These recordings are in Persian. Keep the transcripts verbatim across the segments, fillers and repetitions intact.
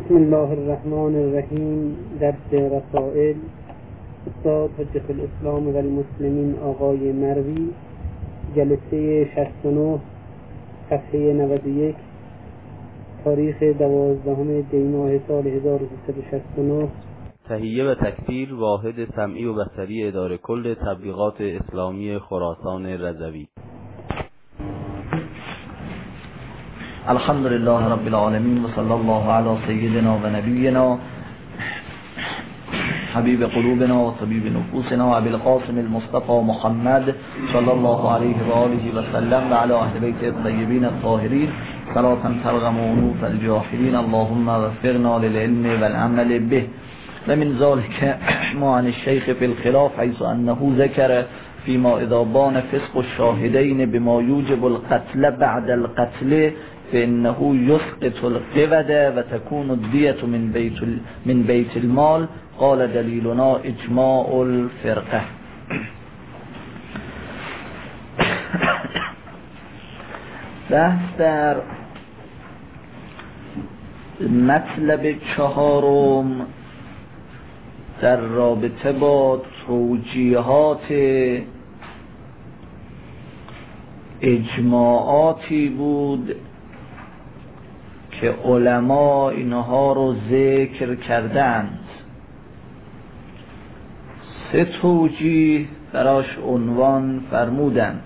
بسم الله الرحمن الرحیم. درس رسائل استاد حجت الاسلام و المسلمین آقای مروی، جلسه شصت و نه، صفحه نود و یک، تاریخ دوازدهم دی ماه سال هزار و سیصد و شصت و نه. تهیه و تکفیر واحد سمعی و بصری اداره کل تبلیغات اسلامی خراسان رضوی. الحمد لله رب العالمین و صلی الله علی سیدنا و نبینا حبیب قلوبنا و طبیب نفوسنا ابی القاسم المصطفى محمد صلی الله علیه و آله و سلم و علی اهل بیت الطیبین الطاهرین صلاة ترغم انوف الجاهلین. اللهم وفقنا للعلم والعمل به. و من ذلك ما عن الشيخ في الخلاف حيث أنه ذكر فيما إذا بان فسق الشاهدين بما يوجب القتل بعد القتل فإنه يسقط القود وتكون الدية من بيت من بيت المال. قال دليلنا إجماع الفرقة. بحث در مطلب چهارم در رابطه با توجیهات اجماعاتی بود که علما اینها رو ذکر کردند. سه توجیه براش عنوان فرمودند.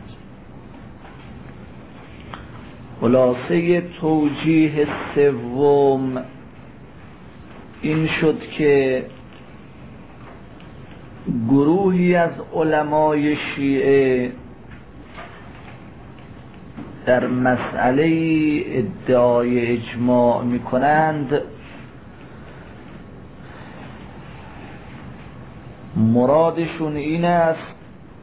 خلاصه توجیه سوم این شد که گروهی از علمای شیعه در مسئله ادعای اجماع می کنند مرادشون این است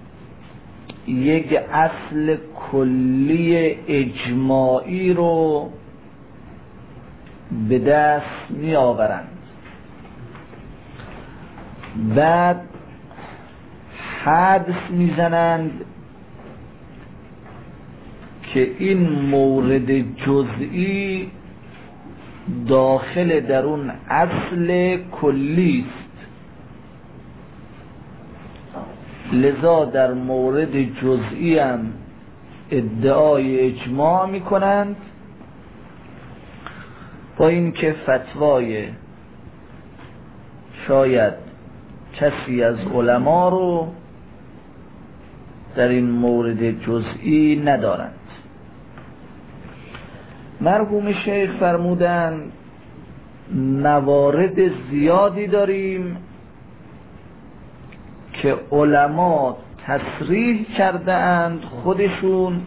یک اصل کلی اجماعی رو به دست می آورند، بعد حدس میزنند که این مورد جزئی داخل در اون اصل کلی است، لذا در مورد جزئی هم ادعای اجماع میکنند، با اینکه فتوای شاید کسی از علما رو در این مورد جزئی ندارند. مرحوم شیخ فرمودند موارد زیادی داریم که علما تصریح کرده اند خودشون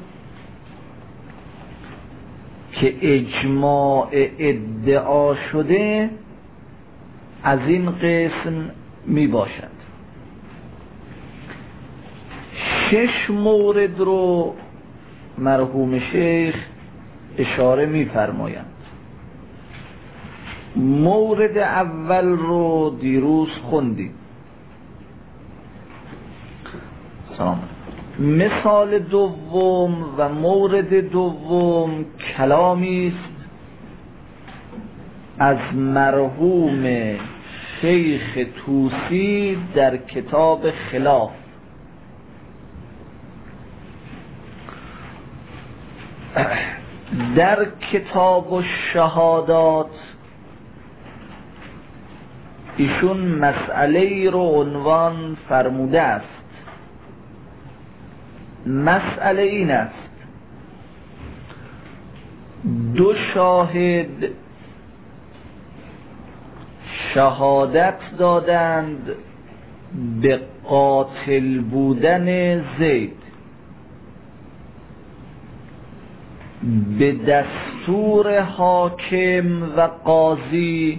که اجماع ادعا شده از این قسم می باشد. شش مورد رو مرحوم شیخ اشاره می فرمایند. مورد اول رو دیروز خوندیم. سلام. مثال دوم و مورد دوم کلامی است از مرحوم شیخ طوسی در کتاب خلاف. در کتاب الشهادات ایشون مسئله ای رو عنوان فرموده است. مسئله این است دو شاهد شهادت دادند به قاتل بودن زید به دستور حاکم و قاضی.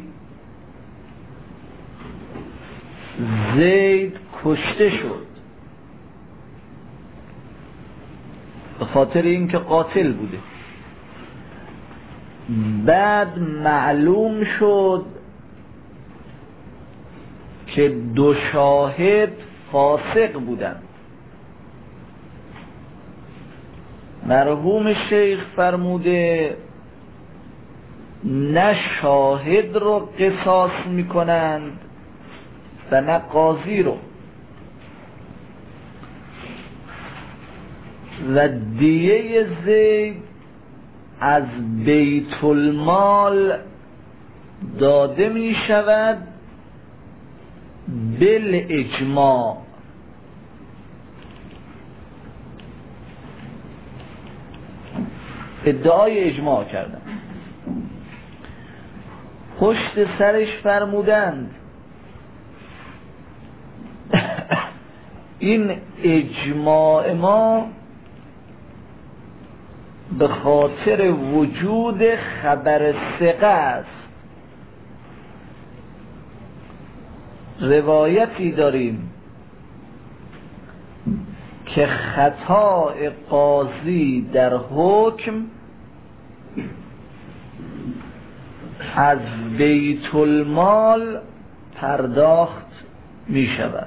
زید کشته شد به خاطر اینکه قاتل بوده. بعد معلوم شد که دو شاهد فاسق بودند. مرحوم شیخ فرموده نه شاهد رو قصاص میکنند و نه قاضی رو، و دیه زید از بیت المال داده می شود بالاجماع. ادعای اجماع کردن، پشت سرش فرمودند این اجماع ما به خاطر وجود خبر ثقه است. روایتی داریم که خطای قاضی در حکم از بیت المال پرداخت می شود.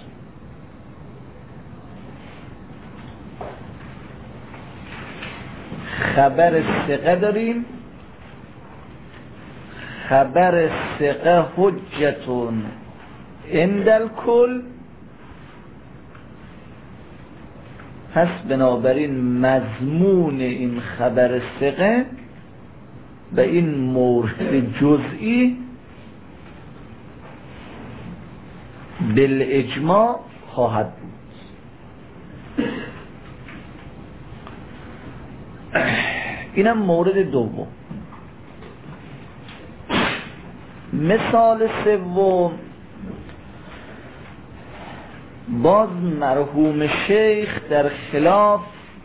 خبر ثقه داریم، خبر ثقه حجتون عند الکل. پس بنابراین مضمون این خبر ثقه و این مورد جزئی بالاجماع خواهد بود. اینم مورد دوم. مثال سوم، باز مرحوم شیخ در خلاف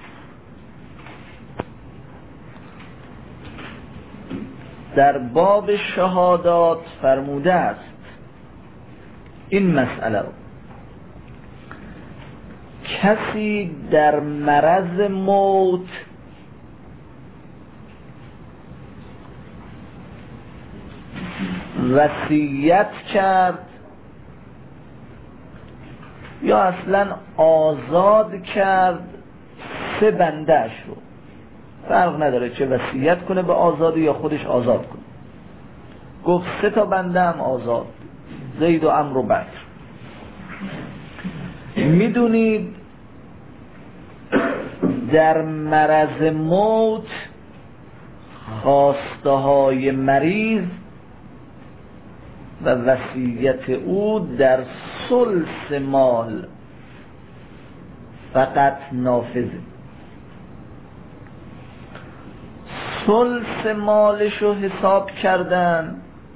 در باب شهادات فرموده است این مسئله رو: کسی در مرض موت وصیت کرد یا اصلا آزاد کرد سه بنده‌اش رو، فرق نداره چه وصیت کنه به آزادی یا خودش آزاد کنه، گفت سه تا بنده هم آزاد، زید و عمرو و بکر. میدونید در مرض موت خواسته های مریض و وصیت او در ثلث مال فقط نافذه. ثلث مالش رو حساب کردن،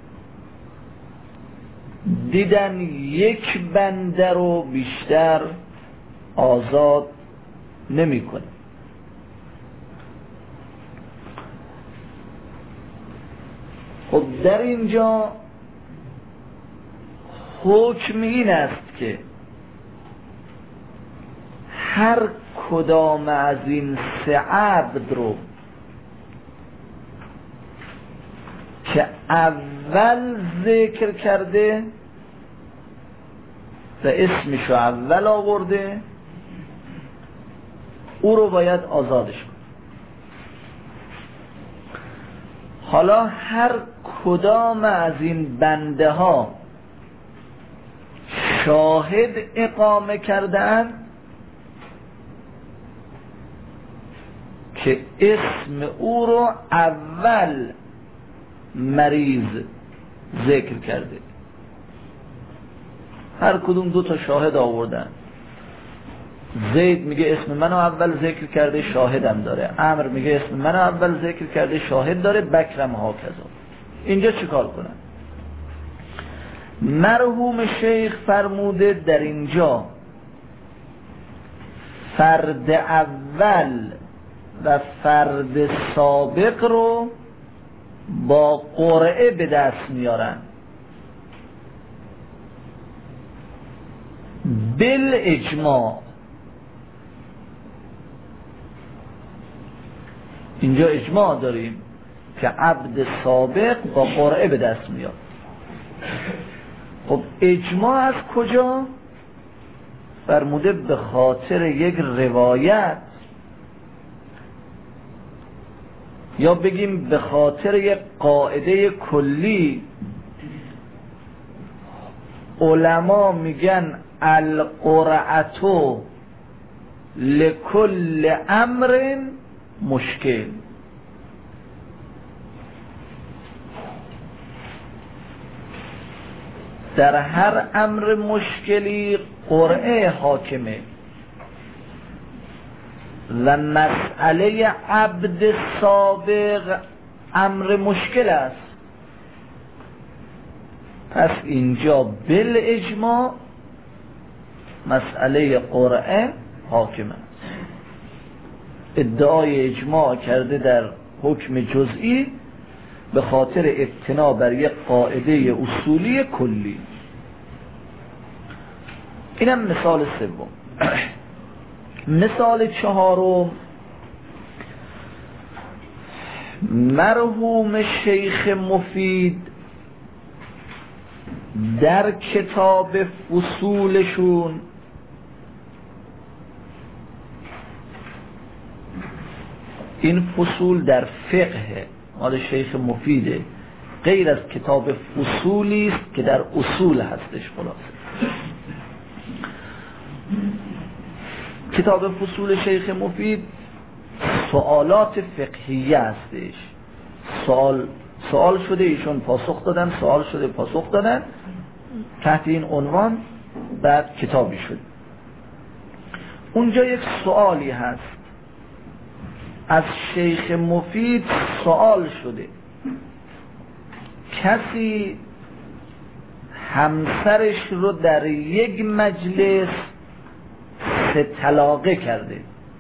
دیدن یک بنده رو بیشتر آزاد نمی کنه. خب در اینجا حکم این است که هر کدام از این سه عبد رو که اول ذکر کرده و اسمشو اول آورده، او رو باید آزادش کنه. حالا هر کدام از این بنده ها شاهد اقامه کردن که اسم او رو اول مریض ذکر کرده، هر کدوم دو تا شاهد آوردن. زید میگه اسم منو اول ذکر کرده، شاهدم داره. عمرو میگه اسم منو اول ذکر کرده، شاهد داره. بکرم ها کذا. اینجا چیکار کنن؟ مرحوم شیخ فرموده در اینجا فرد اول و فرد سابق رو با قرعه به دست میارن، بالاجماع. اینجا اجماع داریم که عبد سابق با قرعه به دست میاد. خب اجماع از کجا؟ فرموده به خاطر یک روایت یا بگیم به خاطر یک قاعده کلی علما میگن القرعتو لکل امر مشکل. در هر امر مشکلی قرعه حاکمه و مسئله عبد سابق امر مشکل است. پس اینجا بالاجماع مسئله قرعه حاکم است. ادعای اجماع کرده در حکم جزئی به خاطر ابتنا بر یک قاعده اصولی کلی. اینم مثال سوم. مثال چهارم، مرحوم شیخ مفید در کتاب فصولشون این فصول در فقه مال شیخ مفیده، غیر از کتاب فصولی است که در اصول هستش. خلاصه کتاب فصول شیخ مفید سوالات فقهیه هستش. سوال سوال شده ایشون پاسخ دادن، سوال شده پاسخ دادن تحت این عنوان، بعد کتابی شد. اونجا یک سوالی هست از شیخ مفید سوال شده، کسی همسرش رو در یک مجلس سه طلاقه کرده،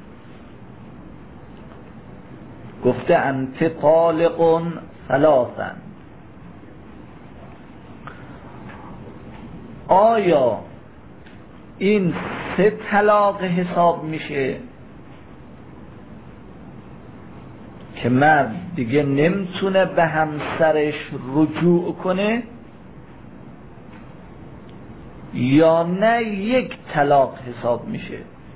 گفته انت طالق ثلاثا، آیا این سه طلاق حساب میشه که مرد دیگه نمیتونه به همسرش رجوع کنه، یا نه یک طلاق حساب میشه؟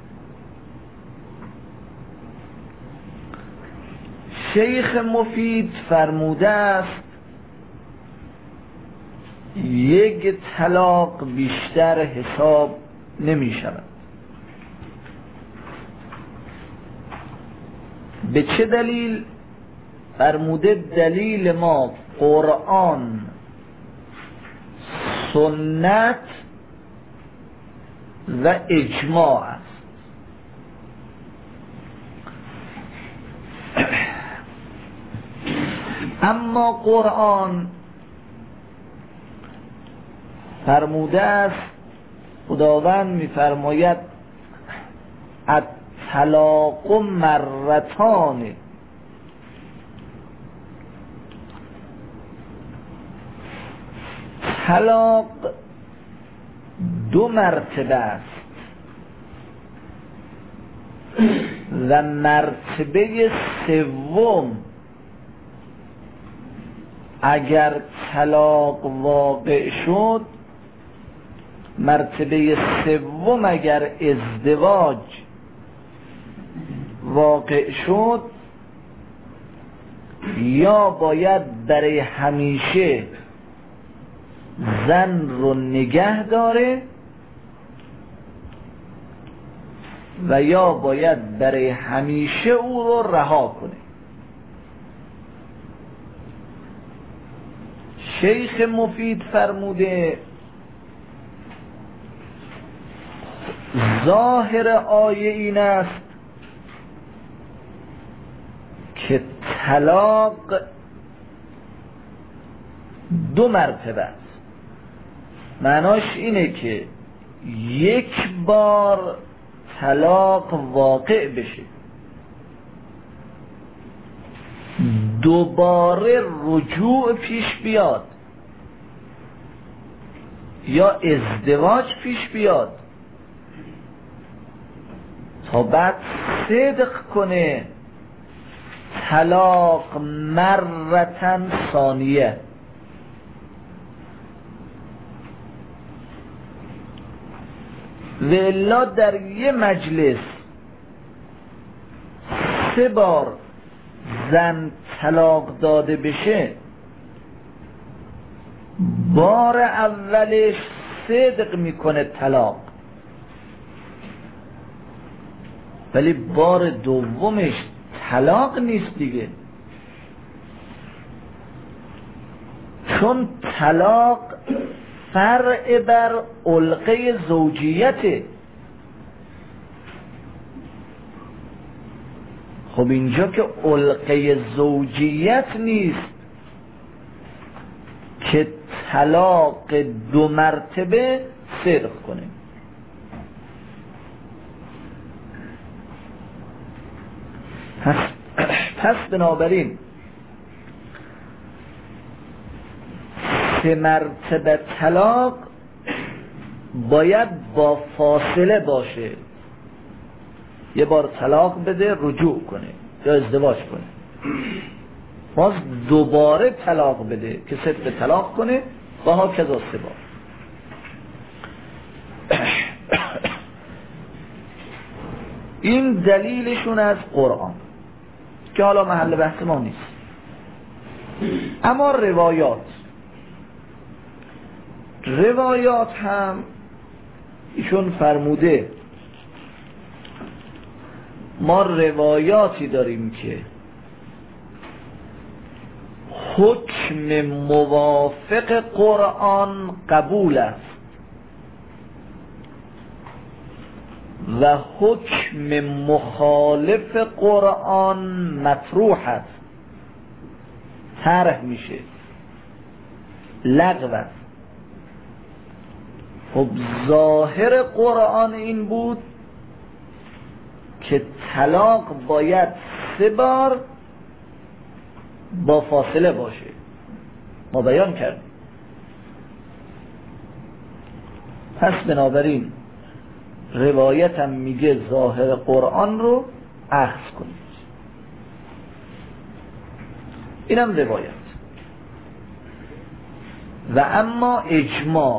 شیخ مفید فرموده است یک طلاق بیشتر حساب نمی شود. به چه دلیل؟ فرموده دلیل ما قرآن، سنت و اجماع است. اما قرآن فرموده است، خداوند می‌فرماید الطلاق مرتان، طلاق دو مرتبه است و مرتبه سوم اگر طلاق واقع شد، مرتبه سوم اگر ازدواج واقع شد، یا باید برای همیشه زن رو نگه داره و یا باید برای همیشه او رو رها کنه. شیخ مفید فرموده ظاهر آیه این است که طلاق دو مرتبه است. معناش اینه که یک بار طلاق واقع بشه، دوباره رجوع پیش بیاد یا ازدواج پیش بیاد تا بعد صدق کنه طلاق مرتن ثانیه. و الا در یه مجلس سه بار زن طلاق داده بشه بار اولش صدق میکنه طلاق، ولی بار دومش طلاق نیست دیگه، چون طلاق فرع بر علقه زوجیته. خب اینجا که علقه زوجیت نیست که طلاق دو مرتبه صدق کنه. پس, پس بنابراین سه مرتبه طلاق باید با فاصله باشه، یه بار طلاق بده رجوع کنه یا ازدواج کنه، باز دوباره طلاق بده که صدق طلاق کنه و ها کذا سه بار. این دلیلشون از قرآن که حالا محل بحث ما نیست. اما روایات روایات هم ایشون فرموده ما روایاتی داریم که حکم موافق قرآن قبول است و حکم مخالف قرآن مطروح است، طرح میشه، لغو است. خب ظاهر قرآن این بود که طلاق باید سه بار با فاصله باشه، ما بیان کردیم. پس بنابراین روایت هم میگه ظاهر قرآن رو اخذ کنید. اینم روایت. و اما اجماع،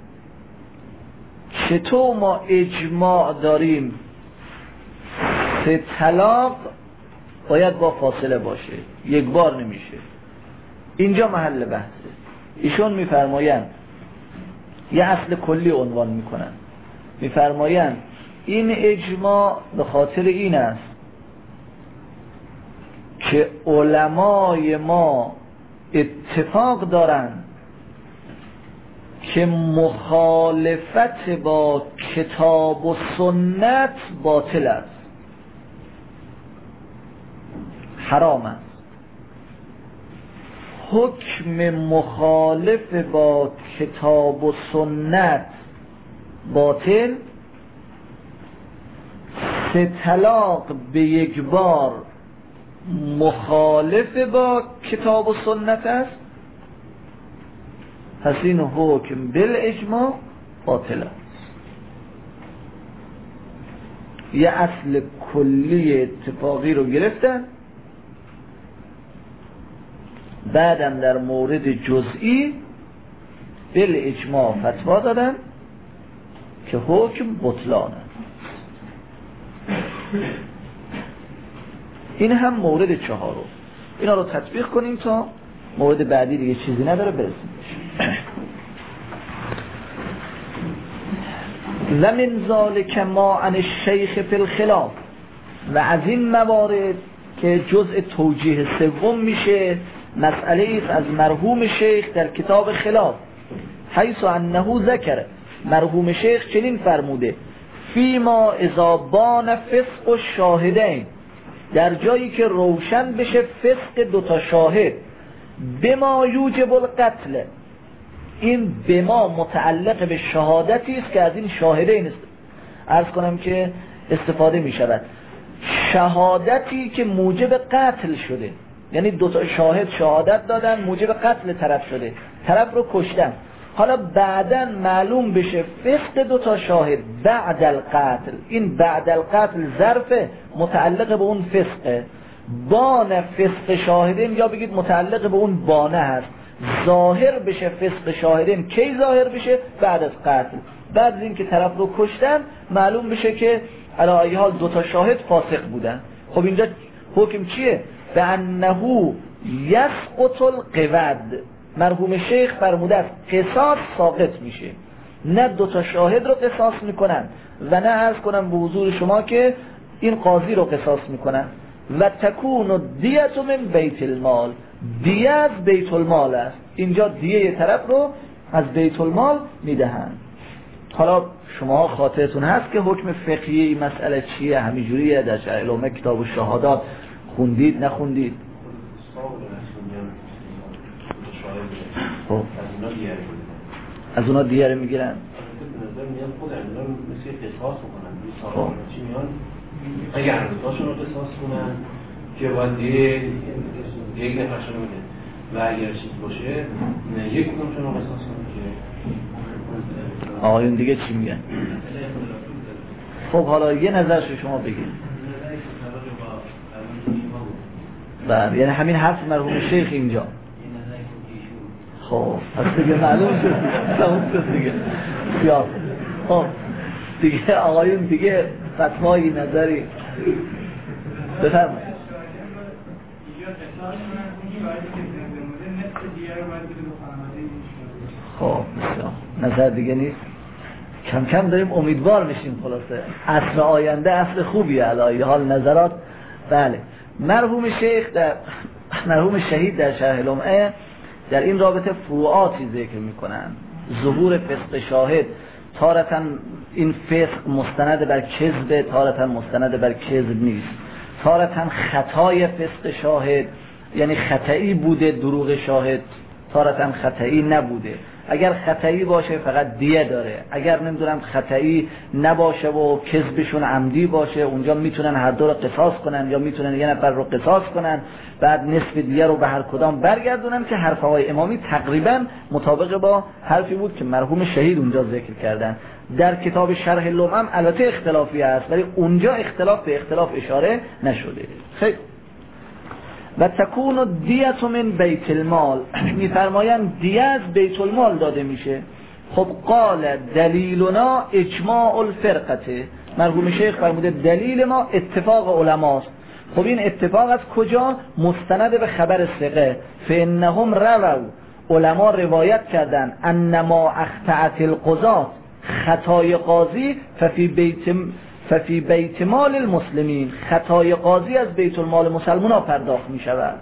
چطور ما اجماع داریم سه طلاق باید با فاصله باشه، یک بار نمیشه؟ اینجا محل بحثه. ایشون میفرمایند یه اصل کلی عنوان میکنن، میفرمایند این اجماع به خاطر این است که علمای ما اتفاق دارند که مخالفت با کتاب و سنت باطل است، حرام است. حکم مخالف با کتاب و سنت باطل، سه طلاق به یک بار مخالف با کتاب و سنت است، پس این حکم بالاجماع باطل است. یه اصل کلی اتفاقی رو گرفتن، بعدم در مورد جزئی بالاجماع فتوا دادن که حکم بطلانه. این هم مورد چهارم. اینا رو تطبیق کنیم تا مورد بعدی دیگه چیزی نداره برسیم. و من ذالک ما عن الشیخ فی الخلاف، و از این موارد که جزء توجیه سوم میشه مسئله ایست از مرحوم شیخ در کتاب خلاف، حیث انه ذکر، مرحوم شیخ چنین فرموده فیما اذا بان فسق و شاهدین، در جایی که روشن بشه فسق دوتا شاهد، بما یوجب القتل، این بما متعلق به شهادتی است که از این شاهدین است عرض کنم که استفاده می شود، شهادتی که موجب قتل شده، یعنی دوتا شاهد شهادت دادن موجب قتل طرف شده، طرف رو کشتن، حالا بعداً معلوم بشه فسق دوتا شاهد بعد القتل، این بعد القتل ظرف متعلق به اون فسقه، بان فسق شاهدین یا بگید متعلق به اون بانه هست، ظاهر بشه فسق شاهدین. کی ظاهر بشه؟ بعد از قتل، بعد از این که طرف رو کشتن معلوم بشه که علی ای حال دوتا شاهد فاسق بودن. خب اینجا حکم چیه؟ به انه یسقط القود، مرحوم شیخ فرموده است قصاص ساقط میشه، نه دوتا شاهد رو قصاص میکنن و نه عرض کنم به حضور شما که این قاضی رو قصاص میکنن. و تکون دیت من بیت المال، دیه از بیت المال است، اینجا دیه یه طرف رو از بیت المال میدهن. حالا شما خاطرتون هست که حکم فقهی این مسئله چیه؟ همینجوریه در علوم کتاب و شهادات خوندید نخوندید؟ خب از اونا دیه رو میگیرن. خب اگر هرمتاشون رو قصاص کنن که باید دیگه یک نفرشون میده و اگر چیز باشه یک کدومشون رو قصاص کنن که آقایون دیگه چی میگن؟ خب حالا یه نظرش شما بگید. بله یعنی همین حرف مرحوم شیخ اینجا. خب از دیگه معلوم شد دیگه سیاه. خب دیگه آقایون دیگه فتوایی نظری بفرمایید. خب نظر دیگه نیست. کم کم داریم امیدوار میشیم. خلاصه اصل آینده اصل خوبیه. علایه حال نظرات. بله مرحوم شیخ در مرحوم شهید در شرح لمعه در این رابطه فروعاتی ذکر میکنن. ظهور فسق شاهد، تارتا این فسق مستند بر کذب، تارتا مستند بر کذب نیست، تارتا خطای فسق شاهد یعنی خطایی بوده دروغ شاهد، تارتا خطایی نبوده. اگر خطایی باشه فقط دیه داره، اگر نمیدونم خطایی نباشه و کذبشون عمدی باشه اونجا میتونن هر دو رو قصاص کنن یا میتونن یه نفر رو قصاص کنن بعد نصف دیه رو به هر کدام برگردونن که حرف آقای امامی تقریبا مطابق با حرفی بود که مرحوم شهید اونجا ذکر کردن. در کتاب شرح لمعه البته اختلافی هست ولی اونجا اختلاف به اختلاف اشاره نشده. خیلی و تکون دیت من بیت المال، میفرمایند دیه از بیت المال داده میشه. خب قال دلیلنا اجماع الفرقته، مرحوم شیخ فرموده دلیل ما اتفاق علماست. خب این اتفاق از کجا؟ مستند به خبر ثقه. فانهم رووا، علما روایت کردن انما اخطأت القضاة، خطای قاضی ففی بیت ففی بیت مال المسلمین، خطای قاضی از بیت المال مسلمان ها پرداخت می شود.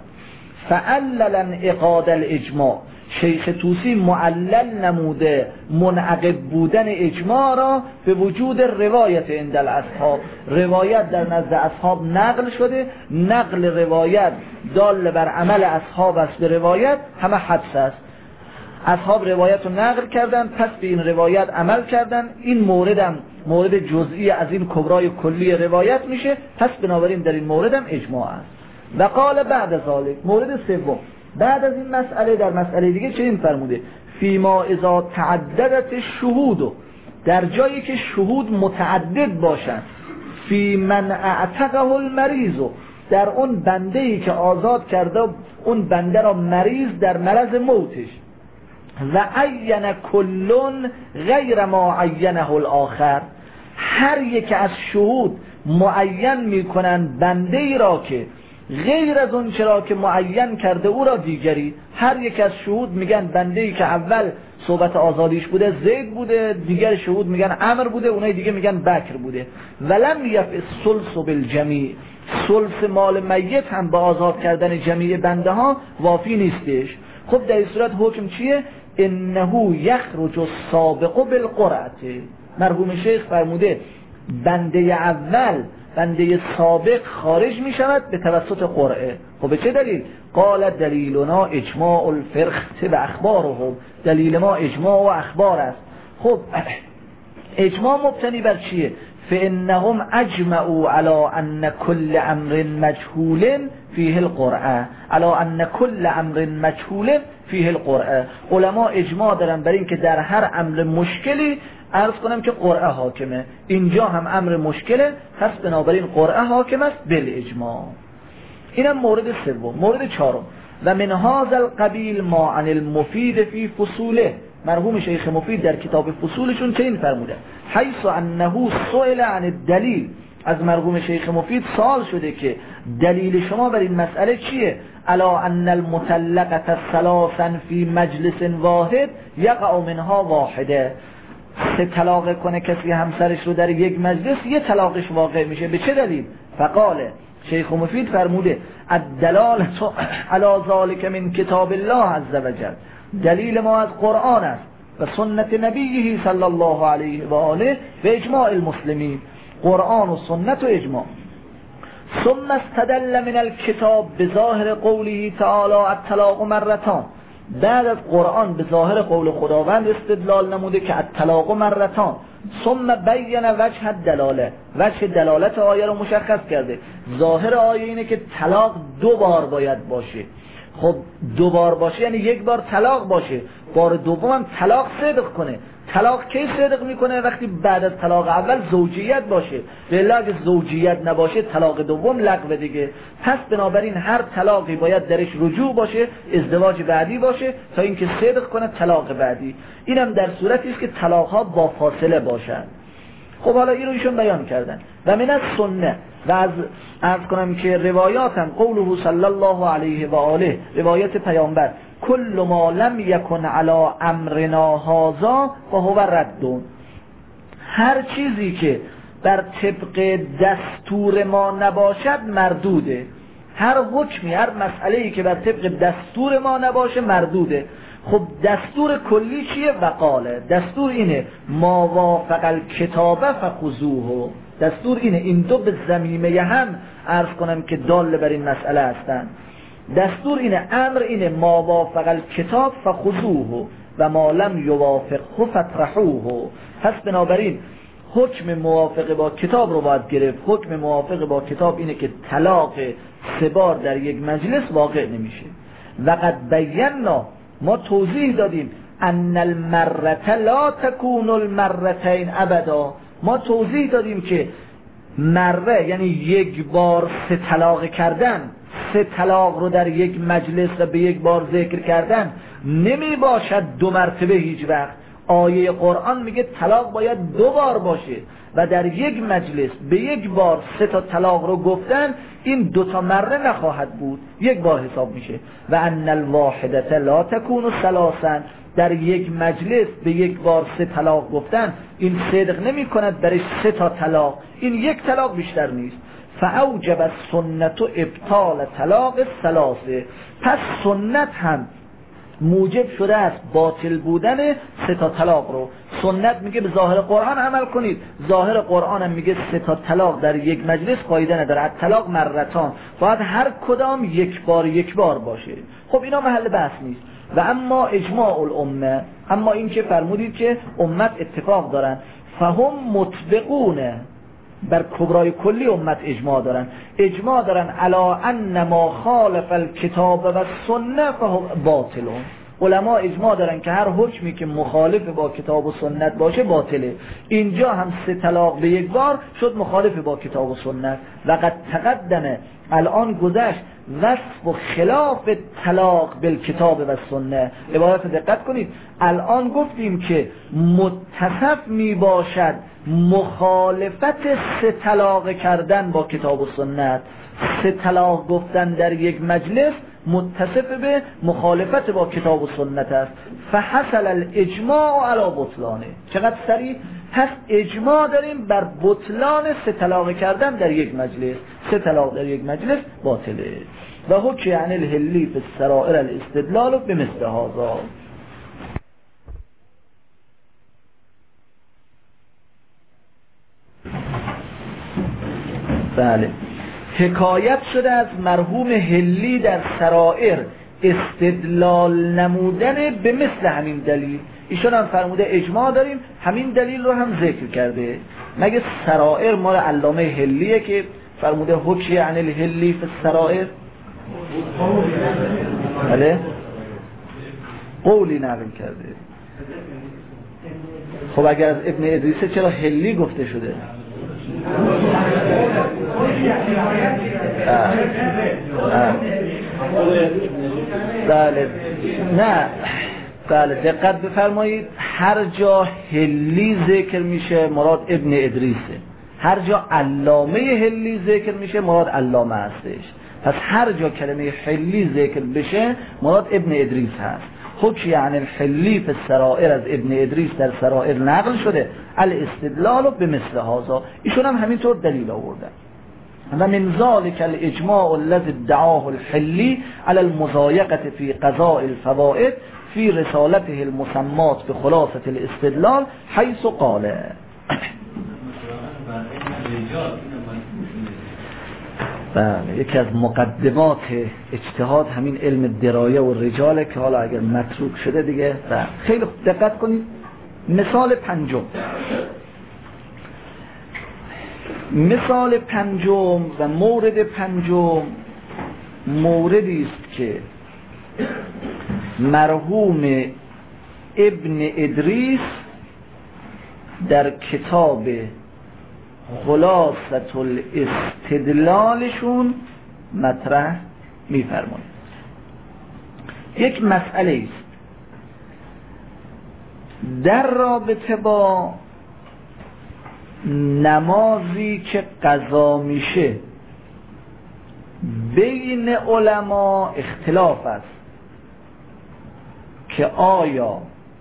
فعلل انعقاد الاجماع، شیخ طوسی معلل نموده منعقد بودن اجماع را به وجود روایت عند الاصحاب، روایت در نزد اصحاب نقل شده، نقل روایت دال بر عمل اصحاب است به روایت همه حدس است. اصحاب روایت رو نقل کردن پس به این روایت عمل کردن، این موردم مورد جزئی از این کبرای کلی روایت میشه، پس بنابراین در این موردم اجماع است. و قال بعد ذالک، مورد سوم بعد از این مسئله در مسئله دیگه چه این فرموده؟ فیما اذا تعددت الشهود، در جایی که شهود متعدد باشند، فی من اعتقه المریض، در اون بنده‌ای که آزاد کرده اون بنده را مریض در مرض موتش، و عین کلون غیر ما عینه الاخر، هر یک از شهود معین میکنن بنده ای را که غیر از اون چرا که معین کرده او را دیگری. هر یک از شهود میگن بنده ای که اول صحبت آزادیش بوده زید بوده، دیگر شهود میگن عمر بوده، اونای دیگه میگن بکر بوده. ولم یفع الثلث بالجمیع، ثلث مال میت هم با آزاد کردن جمیع بنده ها وافی نیستش. خب در این صورت حکم چیه؟ انه یخرج السابق بالقرعه، مرحوم شیخ فرموده بنده اول بنده سابق خارج می شود به توسط قرعه. خب به چه دلیل؟ قال دلیلنا اجماع الفرقه و اخبارهم، دلیل ما اجماع و اخبار است. خب اجماع مبتنی بر چیه؟ فانهم اجمعوا على ان كل امر مجهول فيه القرعه، على ان كل امر مجهول فيه القرعه. علما اجماع دارن بر این که در هر امر مشکلی عرض کنم که قرعه حاکمه، اینجا هم امر مشکله پس بنابراین قرعه حاکم است بالاجماع. اینم مورد سوم. مورد چهارم و من هذا القبیل ما عن المفید فی فصوله، مرحوم شیخ مفید در کتاب فصولشون چه این فرموده؟ حیث انه سئل عن الدلیل، از مرحوم شیخ مفید سوال شده که دلیل شما بر این مسئله چیه؟ الا ان المطلقه ثلاثا فی مجلس واحد یقع منها واحده، سه طلاق کنه کسی همسرش رو در یک مجلس یه طلاقش واقع میشه. به چه دلیل؟ فقال شیخ مفید فرموده الدلاله علی ذلک من کتاب الله عز وجل، دلیل ما از قرآن است و سنت نبیه صلی الله علیه و آله و اجماع المسلمین، قرآن و سنت و اجماع. ثم استدل من الكتاب بظاهر قوله تعالی الطلاق مرتان، بعد از قرآن به ظاهر قول خداوند استدلال نموده که الطلاق مرتان. ثم بین وجه الدلاله، وجه دلالت آیه رو مشخص کرده. ظاهر آیه اینه که طلاق دو بار باید باشه. خب دو بار باشه یعنی یک بار طلاق باشه، بار دوم هم طلاق صدق کنه. طلاق کی صدق میکنه؟ وقتی بعد از طلاق اول زوجیت باشه. بلا اگه زوجیت نباشه طلاق دوم لغو دیگه. پس بنابراین هر طلاقی باید درش رجوع باشه، ازدواج بعدی باشه تا اینکه صدق کنه طلاق بعدی. اینم در صورتی است که طلاق ها با فاصله باشند. خب حالا این رو ایشون بیان کردن. و من از سنت و از عرض کنم که روایاتم قوله صلی الله علیه و آله، روایت پیامبر کل ما لم یکن علی امرنا هذا فهو رد، هر چیزی که بر طبق دستور ما نباشد مردوده. هر حکمی، هر مسئله‌ای که بر طبق دستور ما نباشه مردوده. خب دستور کلی چیه؟ وقاله، دستور اینه ما وافق الکتابه فخذوه، دستور اینه. این دو به ضمیمه هم عرض کنم که دال بر این مسئله هستند. دستور اینه، امر اینه ما وافق الکتاب فخذوه و ما لم یوافقه فاطرحوه. پس بنابراین حکم موافق با کتاب رو باید گرفت. حکم موافق با کتاب اینه که طلاق سه بار در یک مجلس واقع نمیشه. و قد بینا، ما توضیح دادیم ان المرة لا تكون المرتين ابدا، ما توضیح دادیم که مره یعنی یک بار سه طلاق کردن، سه طلاق رو در یک مجلس و به یک بار ذکر کردن نمی باشد دو مرتبه هیچ وقت. آیه قرآن میگه طلاق باید دو بار باشه و در یک مجلس به یک بار سه تا طلاق رو گفتن، این دو تا مره نخواهد بود، یک بار حساب میشه. و ان الواحدة لا تكون ثلاثا، در یک مجلس به یک بار سه طلاق گفتن این صدق نمی کند برش سه تا طلاق، این یک طلاق بیشتر نیست. فاوجب السنت ابطال طلاق الثلاثه، پس سنت هم موجب شده است باطل بودن سه تا طلاق رو. سنت میگه به ظاهر قرآن عمل کنید، ظاهر قرآن هم میگه سه تا طلاق در یک مجلس فایده نداره. طلاق مرتان، باید هر کدام یک بار یک بار باشه. خب اینا محل بحث نیست. و اما اجماع الامه، اما این که فرمودید که امت اتفاق دارن، فهم مطبقونه، بر کبرای کلی امت اجماع دارن، اجماع دارن علا ان ما خالف الکتاب و سنت فهو باطلون. علما اجماع دارن که هر حکمی که مخالف با کتاب و سنت باشه باطله. اینجا هم سه طلاق به یک بار شد مخالف با کتاب و سنت. و قد تقدمه، الان گذشت وصف و خلاف طلاق بالکتاب و سنت. عبارت دقت کنید، الان گفتیم که متصف می باشد مخالفت سه طلاق کردن با کتاب و سنت. سه طلاق گفتن در یک مجلس متصف به مخالفت با کتاب و سنت است. فحصل الاجماع علی بطلانه. چقدر سریع؟ پس اجماع داریم بر بطلان سه طلاق کردن در یک مجلس. سه طلاق در یک مجلس باطله. و حکی عن الهلی فی السرائر الاستدلال بمثل هذا. بله، حکایت شده از مرحوم هلی در سرائر استدلال نمودن به مثل همین دلیل. ایشون هم فرموده اجماع داریم، همین دلیل رو هم ذکر کرده. مگه سرائر مال علامه هلیه که فرموده حکی عن الهلی فی السرائر؟ بله، قولی نقل کرده. خب اگر از ابن ادریسه چرا هلی گفته شده؟ آه. آه. بله، نه بله، دقت بفرمایید، هر جا هلی ذکر میشه مراد ابن ادریسه. هر جا علامه حلی ذکر میشه مراد علامه هستش. پس هر جا کلمه حلی ذکر بشه مراد ابن ادریس هست. حکی یعنی الحلی فی السرائر از ابن ادریس در سرائر نقل شده. الاستدلال به مثل هذا، ایشون هم همینطور دلیل آوردن. و من ذلك الاجماع الذي ادعاه الحلی على المضايقة في قضاء الفوائد في رسالته المسمات بخلاصة الاستدلال حيث قال. بله، یکی از مقدمات اجتهاد همین علم درایه و رجاله که حالا اگر متروک شده دیگه. بله. خیلی خوب دقت کنید. مثال پنجم، مثال پنجم و مورد پنجم موردی است که مرحوم ابن ادریس در کتاب خلاصة الاستدلالشون مطرح می‌فرمایند. یک مسئله است در رابطه با نمازی که قضا میشه. بین علما اختلاف است که آیا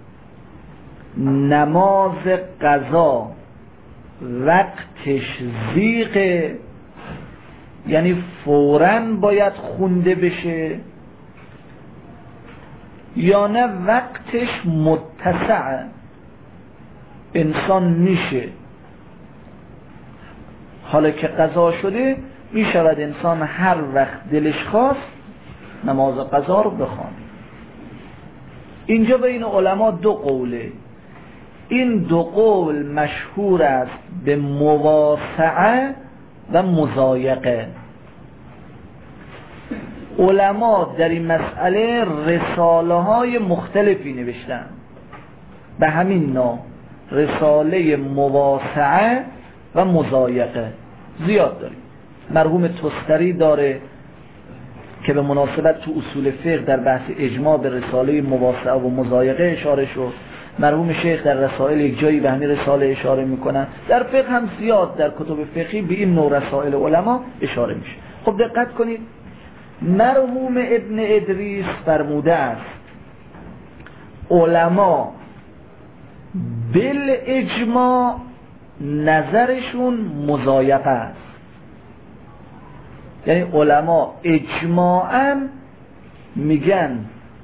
نماز قضا وقتش زیغه، یعنی فوراً باید خونده بشه، یا نه وقتش متسع انسان میشه حالا که قضا شده میشود انسان هر وقت دلش خواست نماز قضا رو بخوانه. اینجا بین علما دو قوله. این دو قول مشهور است به مواسعه و مضایقه. علما در این مسئله رساله های مختلفی نوشتن به همین نام، رساله مواسعه و مضایقه زیاد داریم. مرحوم تستری داره که به مناسبت تو اصول فقه در بحث اجماع به رساله مواسعه و مضایقه اشاره شد. مرحوم شیخ در رسائل یک جایی به همین رساله اشاره میکنن. در فقه هم زیاد در کتب فقهی به این نوع رسائل علما اشاره میشه. خب دقت کنید، مرحوم ابن ادریس فرموده است علما بالاجماع نظرشون مضایقه است. یعنی علما اجماعاً میگن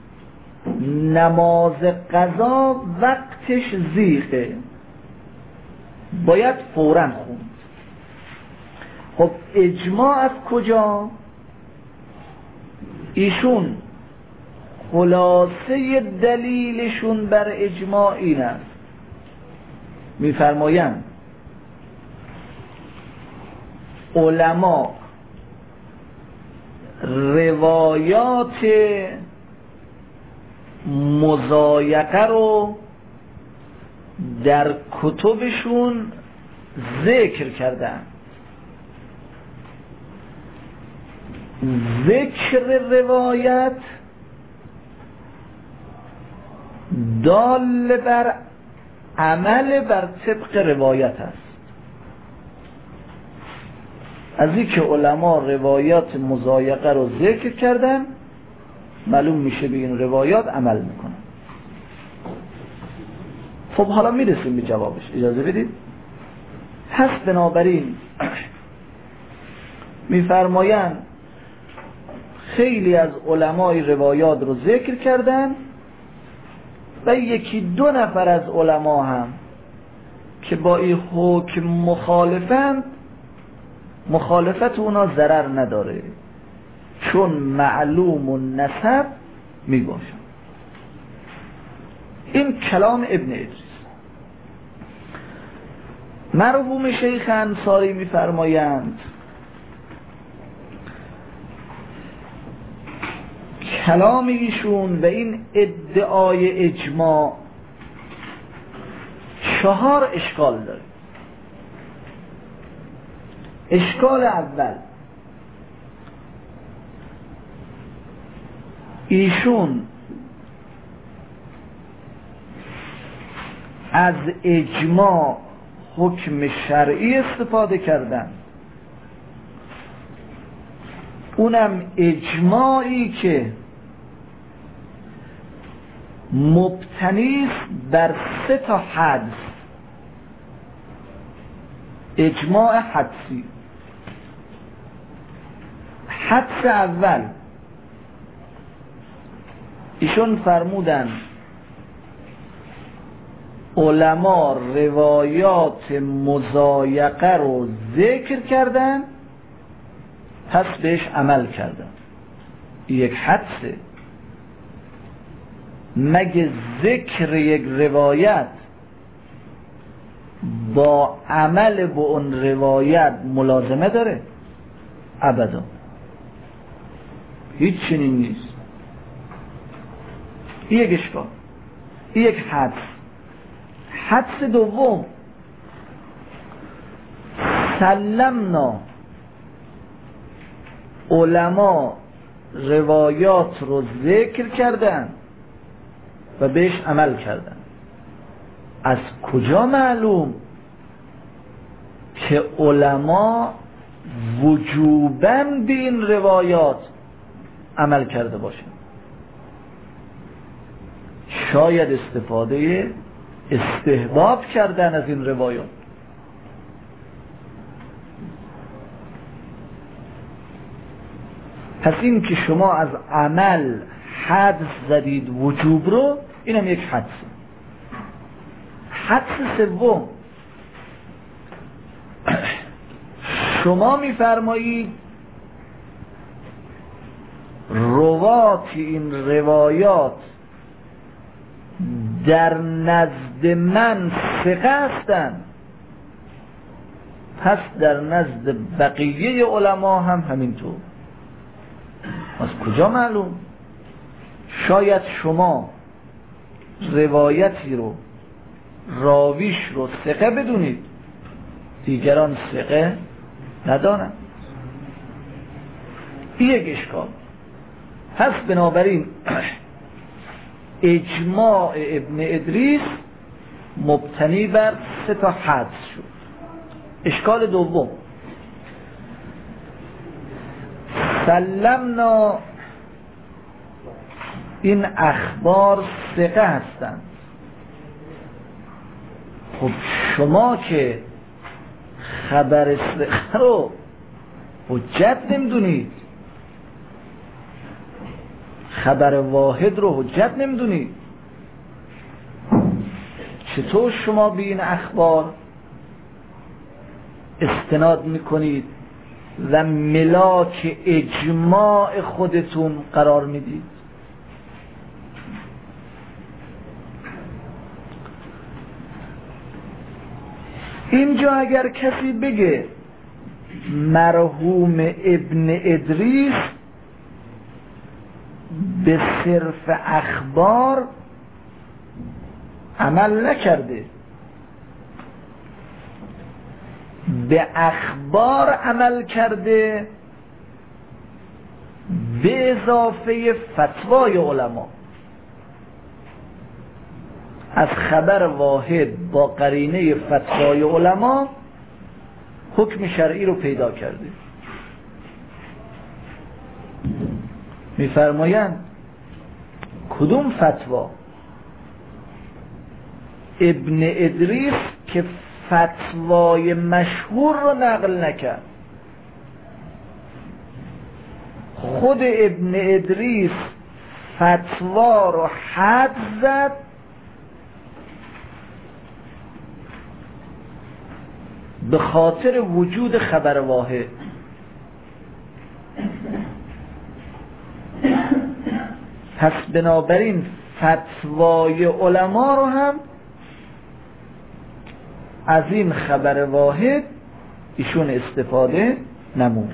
نماز قضا وقتش زیغه، باید فوراً خوند. خب اجماع از کجا؟ ایشون خلاصه دلیلشون بر اجماع این است، میفرمایند علما روایات مضایقه رو در کتبشون ذکر کردن. ذکر روایت دال بر عمل بر طبق روایت است. از این که علما روایات مضایقه رو ذکر کردن معلوم میشه به این روایات عمل میکنن. خب حالا میرسیم به جوابش، اجازه بدید. پس بنابراین میفرمایند خیلی از علمای روایات رو ذکر کردن و یکی دو نفر از علما هم که با این حکم مخالفند، مخالفت اونا ضرر نداره چون معلوم النسب می باشن. این کلام ابن ادریس. مرحوم شیخ انصاری می فرمایند کلام ایشون و این ادعای اجماع چهار اشکال داره. اشکال اول، ایشون از اجماع حکم شرعی استفاده کردن، اونم اجماعی که مبتنی است بر سه تا حدس. اجماع حدسی. حدس اول ایشون فرمودن علما روایات مضایقه رو ذکر کردن پس بهش عمل کردن. یک حدسه. مگه ذکر یک روایت با عمل به اون روایت ملازمه داره؟ ابدا، هیچ چنین نیست. یک اشکال، یک حدس. حدس دوم، سلمنا علما روایات رو ذکر کردن و بهش عمل کردن. از کجا معلوم که علما وجوباً به این روایات عمل کرده باشن؟ شاید استفاده استحباب کردن از این روایات. پس این که شما از عمل حدس زدید وجوب رو، اینم یک حدس. حدس سوم، شما میفرمایید روات این روایات در نزد من ثقه هستند، پس در نزد بقیه علما هم همینطور. از کجا معلوم؟ شاید شما روایتی رو راویش رو ثقه بدونید، دیگران ثقه ندانند. یک اشکال. پس بنابراین اجماع ابن ادریس مبتنی بر سه تا حدس شد. اشکال دوم، سلمنا این اخبار ثقه هستند. خب شما که خبر ثقه رو حجت نمیدونید، خبر واحد رو حجت نمیدونید، چطور شما به این اخبار استناد میکنید و ملاک اجماع خودتون قرار میدید؟ اینجا اگر کسی بگه مرحوم ابن ادریس به صرف اخبار عمل نکرده، به اخبار عمل کرده به اضافه فتوای علما، از خبر واحد با قرینه فتوای علما حکم شرعی رو پیدا کرده. میفرمایند کدوم فتوا؟ ابن ادریس که فتوای مشهور رو نقل نکرد، خود ابن ادریس فتوا رو حد زد به خاطر وجود خبر واحد. پس بنابراین فتوای علما رو هم از این خبر واحد ایشون استفاده نمود.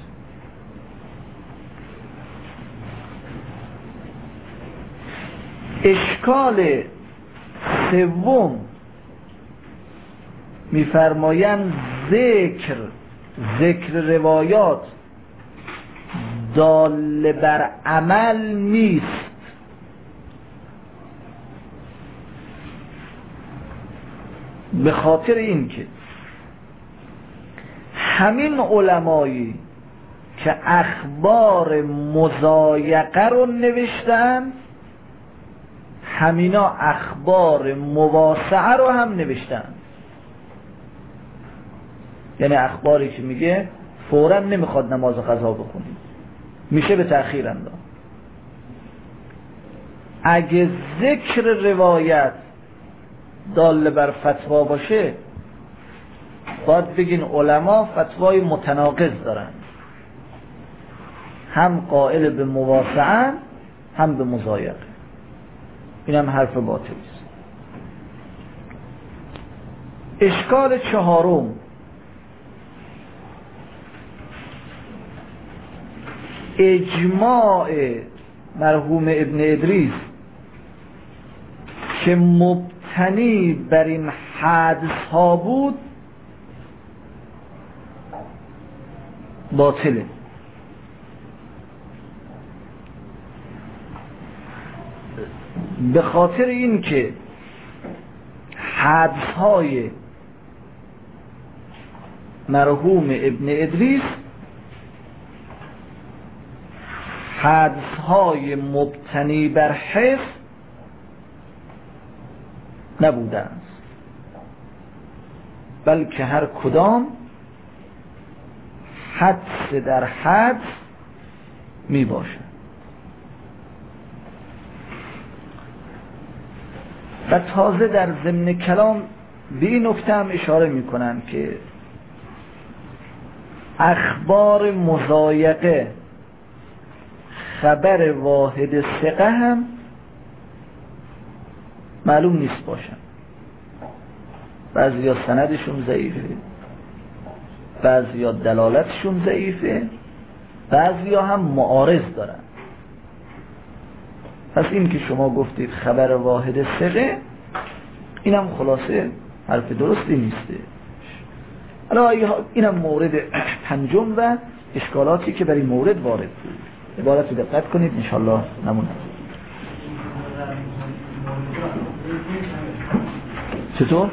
اشکال سوم، میفرمایند ذکر ذکر روایات دال بر عمل نیست. به خاطر این که همین علمایی که اخبار مضایقه رو نوشتن همینا اخبار مواسعه رو هم نوشتن. یعنی اخباری که میگه فوراً نمیخواد نماز قضا بخونید، میشه به تأخیر انداخت. اگه ذکر روایت دال بر فتوا باشه باید بگین علما فتوای متناقض دارن، هم قائل به مواسعه هم به مضایقه. این هم حرف باطلی است. اشکال چهارم، اجماع مرحوم ابن ادریس که مبتنی بر این حدس ها بود باطله. به خاطر این که حدس های مرحوم ابن ادریس حدس های مبتنی بر حس نبودند، بلکه هر کدام حدس در حدس می باشه. و تازه در ضمن کلام به این نکته هم اشاره می کنند که اخبار مضایقه خبر واحد ثقه هم معلوم نیست باشن. بعضی ها سندشون ضعیفه، بعضی ها دلالتشون ضعیفه، بعضی ها هم معارض دارن. پس این که شما گفتید خبر واحد ثقه، اینم خلاصه حرف درستی نیسته. حالا اینم مورد پنجم و اشکالاتی که برای مورد وارد بود. عبارت رو دقت کنید انشالله نمونه. چطور؟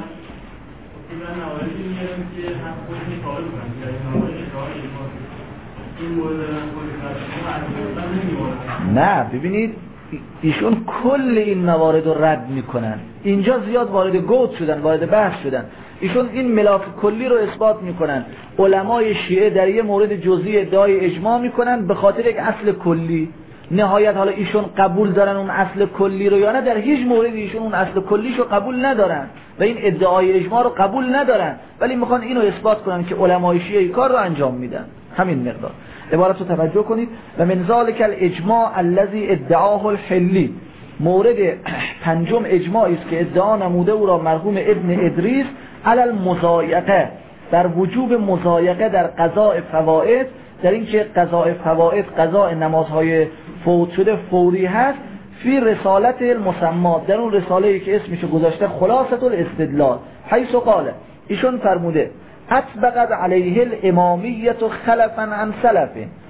نه ببینید ایشون کل این موارد رو رد میکنن. اینجا زیاد وارد گوت شدن، وارد بحث شدن. ایشون این ملاک کلی رو اثبات میکنن. علمای شیعه در یه مورد جزئی ادعای اجماع میکنن به خاطر یک اصل کلی. نهایت حالا ایشون قبول دارن اون اصل کلی رو یا نه، در هیچ موردی ایشون اون اصل کلیش رو قبول ندارن و این ادعای اجماع رو قبول ندارن، ولی میخوان اینو اثبات کنن که علمای شیعه این کار رو انجام میدن. همین مقدار. عبارت رو توجه کنید. و من ذلک الاجماع الذی ادعاه الحلی، مورد پنجم اجماعی است که ادعا نموده او را مرحوم ابن ادریس علی المضایقه، در وجوب مضایقه در قضاء فوائد، در اینکه قضاء فوائد قضاء نمازهای فوت شده فوری هست، فی رسالت المسما، در اون رساله‌ای که اسمشو گذاشته خلاصه الاستدلال، حیث قال، ایشون فرموده اطبقت علیه الامامیه خلفا عن سلف،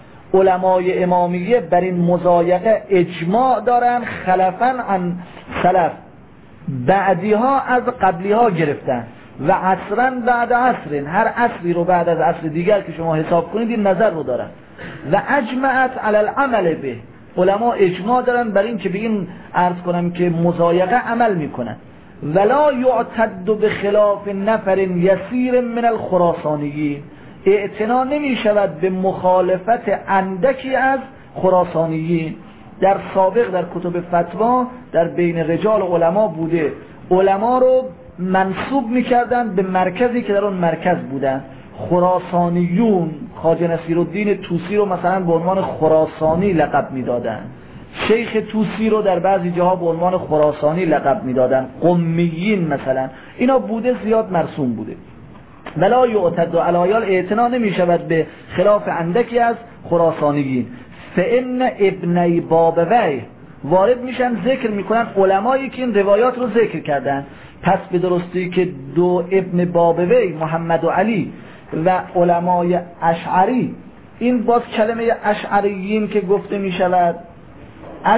علمای امامیه بر این مضایقه اجماع دارن خلفا عن سلف، بعدی ها از قبلی ها گرفتن و عصرا بعد عصر، هر عصری رو بعد از عصر دیگر که شما حساب کنید این نظر رو دارن. و اجمعت علی العمل به، علما اجماع دارن بر این که به این عرض کنم که مضایقه عمل میکنن. ولا یعتد بخلاف نفر یسیر من الخراسانیین، اعتنا نمی شود به مخالفت اندکی از خراسانیین. در سابق در کتب فتوا در بین رجال علما بوده، علما رو منصوب میکردن به مرکزی که در اون مرکز بودن. خراسانیون، خواجه نصیرالدین طوسی رو مثلا به عنوان خراسانی لقب میدادن، شیخ طوسی رو در بعضی جاها به عنوان خراسانی لقب میدادن، قمیین مثلا، اینا بوده، زیاد مرسوم بوده. ولا یعتد علایال، اعتنا نمی شود به خلاف اندکی از خراسانیین. فان ابنی بابوی، وارد میشن ذکر میکنن علمایی که این روایات رو ذکر کردن. پس به درستی که دو ابن بابوی، محمد و علی و علمای اشعری، این باز کلمه اشعریین که گفته میشود،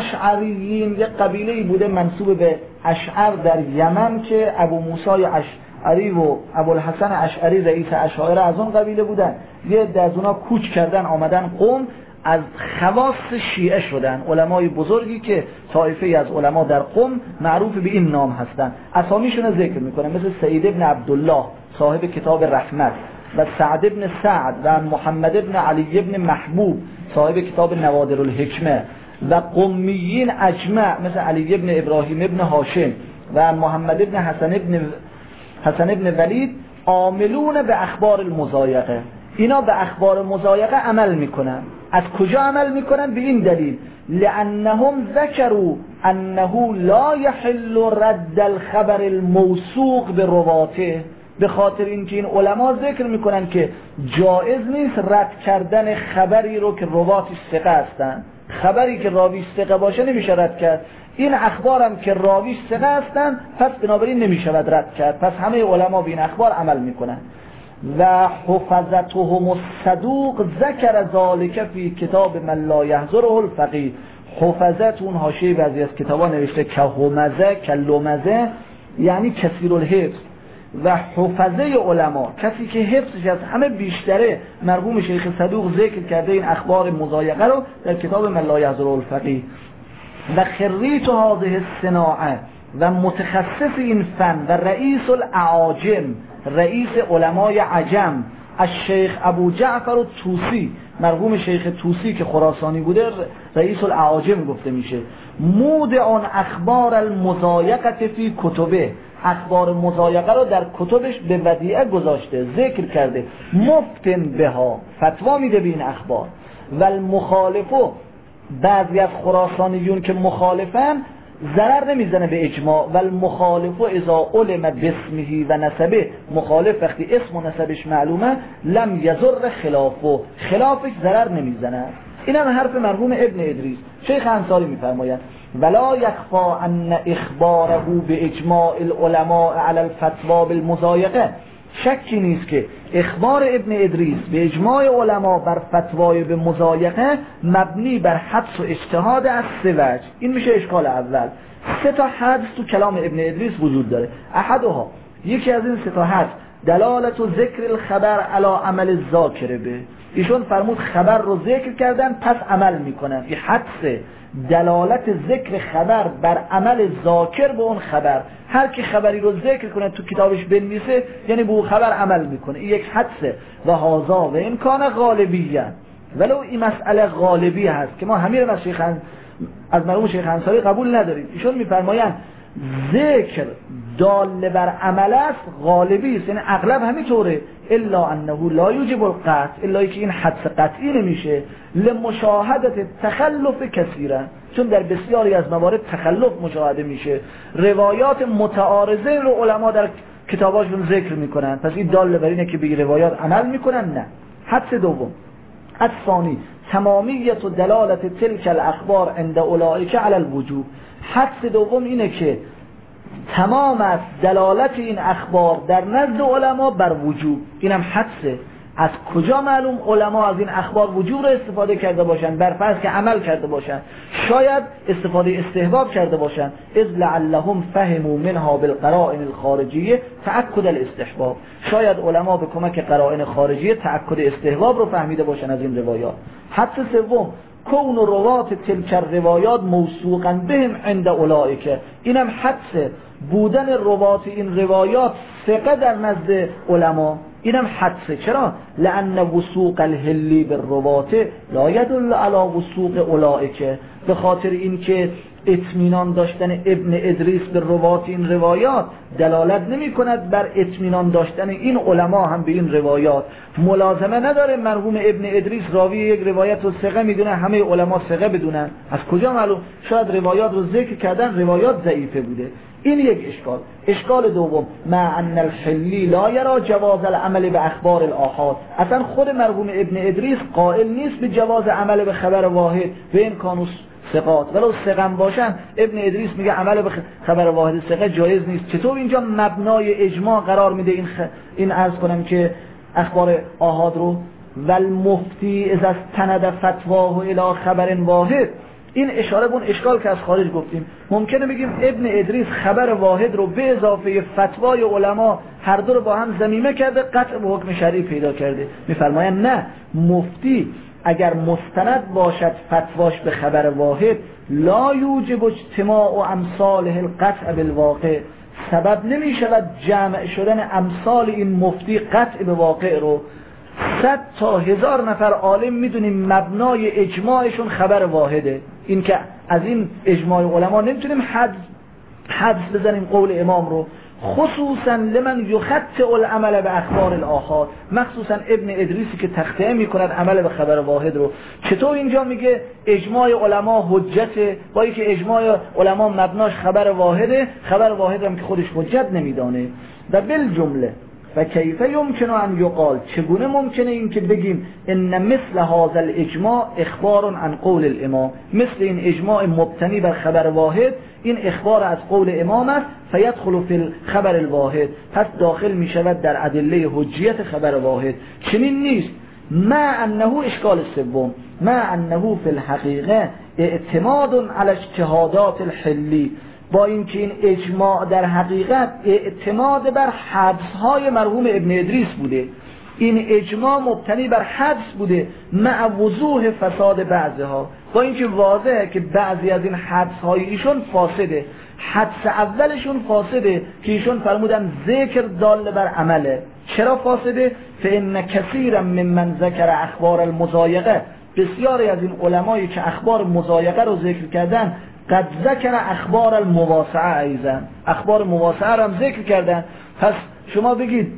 اشعریین یک قبیله‌ای بوده منسوب به اشعر در یمن که ابو موسی اش... علی و ابوالحسن اشعری رئیس اشاعره از اون قبیله بودن. یه عده از اونا کوچ کردن آمدن قم، از خواص شیعه شدن، علمای بزرگی که طایفه از علما در قم معروف به این نام هستن. اسامیشون رو ذکر میکنه، مثل سعید ابن عبدالله صاحب کتاب رحمت و سعد ابن سعد و محمد ابن علی ابن محبوب صاحب کتاب نوادر الحکمه و قمیین اجمع مثل علی ابن ابراهیم ابن هاشم و محمد ابن حسن ابن حسن ابن ولید عاملون به اخبار المضایقه. اینا به اخبار مضایقه عمل میکنن. از کجا عمل میکنن؟ به این دلیل لانهم ذکروا انه لا يحل رد الخبر الموثوق به رواته. به خاطر اینکه این علما ذکر میکنن که جایز نیست رد کردن خبری رو که رواتش ثقه هستن. خبری که راویش ثقه باشه نمیشه رد کرد. این اخبارم که راویش ثقه هستن پس بنابراین نمیشه رد کرد. پس همه علما به این اخبار عمل میکنن. و حفظتهم الصدوق ذکر ذالک فی کتاب من لا یحضره الفقیه. حفظت اون حاشیه بعضی از کتابا نوشته که همزه کلمزه یعنی کثیر الحفظ. و حفظه علما کسی که حفظش از همه بیشتره مرحوم شیخ صدوق ذکر کرده این اخبار مضایقه رو در کتاب من لا یحضره الفقیه. و خریط هذه الصناعه و متخصص این فن و رئیس الاعاجم رئیس علمای عجم از شیخ ابو جعفر الطوسی مرحوم شیخ طوسی که خراسانی بوده رئیس الاعاجم گفته میشه. مودع اخبار المضایقه فی کتبه. اخبار مضایقه رو در کتبش به ودیعه گذاشته، ذکر کرده، مفتن بها فتوا میده به این اخبار. و المخالفو بعضی از خراسانیون که مخالفن ضرر نمیزنه به اجماع. و المخالفو اذا علم باسمه و نسبه. مخالف وقتی اسم و نسبش معلومه لم یضر خلافه، خلافش ضرر نمیزنه. این هم حرف مرحوم ابن ادریس. شیخ انصاری میفرماید ولا یخفا ان اخباره به اجماع العلماء علی الفتوا بالمضایقه. شکی نیست که اخبار ابن ادریس به اجماع علما بر فتوای به مضایقه مبنی بر حدس و اجتهاد از سه وجه. این میشه اشکال اول. سه تا حدس تو کلام ابن ادریس وجود داره. احدها یکی از این سه تا حدس دلالت و ذکر الخبر علی عمل الذاکر به. ایشون فرمود خبر رو ذکر کردن پس عمل میکنن. این حدس دلالت ذکر خبر بر عمل ذاکر به اون خبر. هر کی خبری رو ذکر کنه تو کتابش بنویسه یعنی به اون خبر عمل میکنه. این یک حدسه. و هازا و این کان غالبیه، ولو این مسئله غالبی هست که ما همین از شیخ از مرحوم شیخ انصاری قبول نداریم. ایشون میفرمایند ذکر دال بر عمل است غالبی است، یعنی اغلب همینطوره. الا انه لا یوجب القطع، الا که این حدس قطعی نمیشه. لمشاهدت تخلف کثیرا، چون در بسیاری از موارد تخلف مشاهده میشه. روایات متعارضه رو علما در کتاباشون ذکر میکنن، پس این دال بر اینه که به روایات عمل میکنن. نه. حدس دوم الثانی تمامیت و دلالت تلک الاخبار عند اولئک علی الوجوب. حدس دوم اینه که تمام از دلالت این اخبار در نزد علما بر وجوب. اینم حدسه. از کجا معلوم علما از این اخبار وجوب رو استفاده کرده باشن؟ بر فرض که عمل کرده باشن، شاید استفاده استحباب کرده باشن. اذ لعلهم فهموا منها بالقرائن الخارجیه تأکد الاستحباب. شاید علما به کمک قرائن خارجیه تأکد استحباب رو فهمیده باشن از این روایات. حدس سوم کون روات تلک روایات موثوقا بهم عند اولئک. اینم حدس بودن روات این روایات ثقه در نزد علما. اینم حدسه. چرا؟ لأن وثوق الهلی بالروات لا يدل على وثوق اولئک. به خاطر اینکه اطمینان داشتن ابن ادریس به روات این روایات دلالت نمی کند بر اطمینان داشتن این علما هم به این روایات. ملازمه نداره مرحوم ابن ادریس راوی یک روایت رو ثقه میدونه همه علما ثقه بدونن. از کجا معلوم؟ شاید روایات رو ذکر کردن روایات ضعیفه بوده. این یک اشکال. اشکال دوم مع ان الحلی لا یرا جواز العمل به اخبار الاحاد. اصلا خود مرحوم ابن ادریس قائل نیست به جواز عمل به خبر واحد به امکان ثقات. ولو ثقه باشن ابن ادریس میگه عمل به خبر واحد ثقه جایز نیست. چطور اینجا مبنای اجماع قرار میده این خ... این عرض کنم که اخبار آحاد رو؟ والمفتی اذا استند فتواه الى خبر واحد. این اشاره به اون اشکال که از خارج گفتیم. ممکنه بگیم ابن ادریس خبر واحد رو به اضافه فتوای علما هر دو رو با هم ضمیمه کرده، قطع به حکم شرعی پیدا کرده. میفرمایند نه، مفتی اگر مستند باشد فتواش به خبر واحد لا یوجب اجتماع و امثاله القطع بالواقع، سبب نمی شود جمع شدن امثال این مفتی قطع به واقع رو. صد تا هزار نفر عالم میدونیم مبنای اجماعشون خبر واحده. این که از این اجماع علما نمیتونیم حد حدس بزنیم قول امام رو، خصوصا لمن یخطئ العمل به اخبار الآحاد، مخصوصا ابن ادریسی که تخطئه میکند عمل به خبر واحد رو. چطور اینجا میگه اجماع علما حجته با اینکه اجماع علما مبناش خبر واحده، خبر واحد هم که خودش حجت نمیدانه. و بالجمله و کیف یمکن ان یقال، چگونه ممکنه این که بگیم ان مثل هذا الاجماع اخبار عن قول الامام، مثل این اجماع مبتنی بر خبر واحد این اخبار از قول امام است، فیدخل فی الخبر الواحد، پس داخل می شود در ادله حجیت خبر واحد. چنین نیست. ما انه اشکال سوم، ما انه فی الحقیقه اعتماد علی اجتهادات الحلی، با اینکه این اجماع در حقیقت اعتماد بر حدس‌های مرحوم ابن ادریس بوده، این اجماع مبتنی بر حدس بوده مع وضوح فساد بعضها، با اینکه واضحه که بعضی از این حدس‌های ایشون فاسده. حدس اولشون فاسده که ایشون فرمودن ذکر دال بر عمله. چرا فاسده؟ فإن کثیرا ممن ذکر اخبار المضایقه، بسیاری از این علمایی که اخبار مضایقه رو ذکر کردن قد ذکر اخبار المواسعه، ایضا اخبار مواسعه رو هم ذکر کردن. پس شما بگید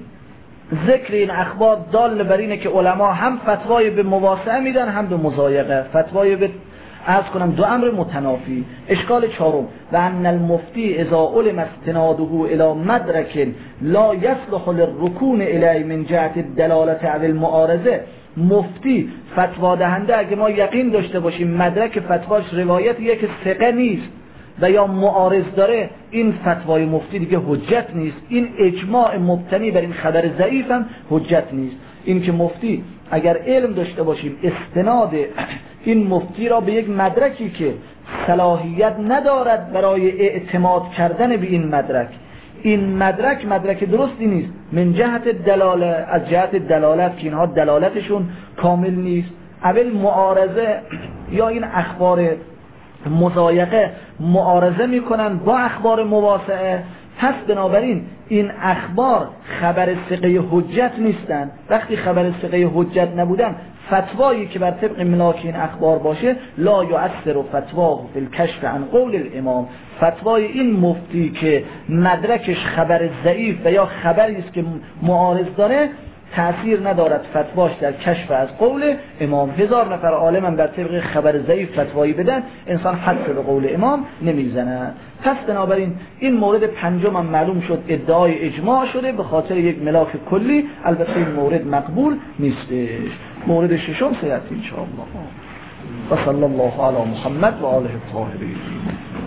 ذکر این اخبار دال بر اینه که علما هم فتوای به مواسعه میدن هم به مضایقه، فتوای به عرض کنم دو امر متنافی. اشکال چهارم و ان المفتی اذا علم استناده الى مدرک لا یصلح للرکون الیه من جهت الدلاله علی المعارضه، مفتی فتوا دهنده اگه ما یقین داشته باشیم مدرک فتواش روایت یک ثقه نیست و یا معارض داره، این فتوای مفتی دیگه حجت نیست. این اجماع مبتنی بر این خبر ضعیف هم حجت نیست. این که مفتی اگر علم داشته باشیم استناد این مفتی را به یک مدرکی که صلاحیت ندارد برای اعتماد کردن به این مدرک، این مدرک مدرک درستی نیست من جهت دلاله، از جهت دلالت که اینها دلالتشون کامل نیست، اول معارضه یا این اخبار مضایقه معارضه میکنن با اخبار مواسعه، پس بنابراین این اخبار خبر ثقه حجت نیستن. وقتی خبر ثقه حجت نبودن، فتوایی که بر طبق ملاک این اخبار باشه لا یؤثر فتواه فی الکشف عن قول الامام، فتوای این مفتی که مدرکش خبر ضعیف و یا خبری است که معارض داره تأثیر ندارد فتواش در کشف از قول امام. هزار نفر عالم هم بر طبق خبر ضعیف فتوایی بدن، انسان حد به قول امام نمیزنه. پس بنابراین این مورد پنجم هم معلوم شد ادعای اجماع شده به خاطر یک ملاک کلی، البته این مورد مقبول نیستش. مورد ششم سیأتی ان شاء الله. و صلی الله علی محمد و آله الطاهرین.